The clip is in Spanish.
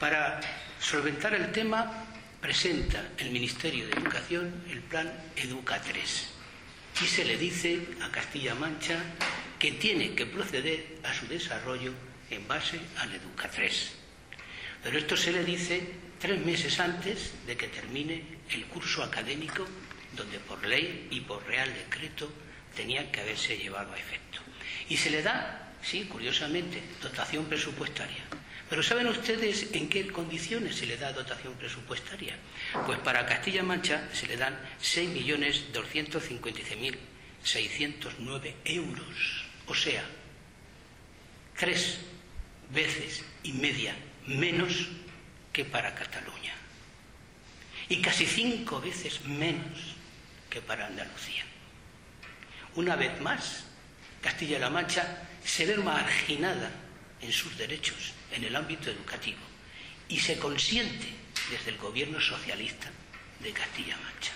Para solventar el tema, presenta el Ministerio de Educación el plan Educa 3 y se le dice a Castilla-La Mancha que tiene que proceder a su desarrollo en base al Educa 3. Pero esto se le dice 3 meses antes de que termine el curso académico, donde por ley y por real decreto tenía que haberse llevado a efecto. Y se le da, sí, curiosamente, dotación presupuestaria. Pero ¿saben ustedes en qué condiciones se le da dotación presupuestaria? Pues para Castilla-La Mancha se le dan 6.256.609 euros. O sea, 3 veces y media menos que para Cataluña. Y casi 5 veces menos que para Andalucía. Una vez más, Castilla-La Mancha se ve marginada en sus derechos en el ámbito educativo y se consiente desde el gobierno socialista de Castilla-La Mancha.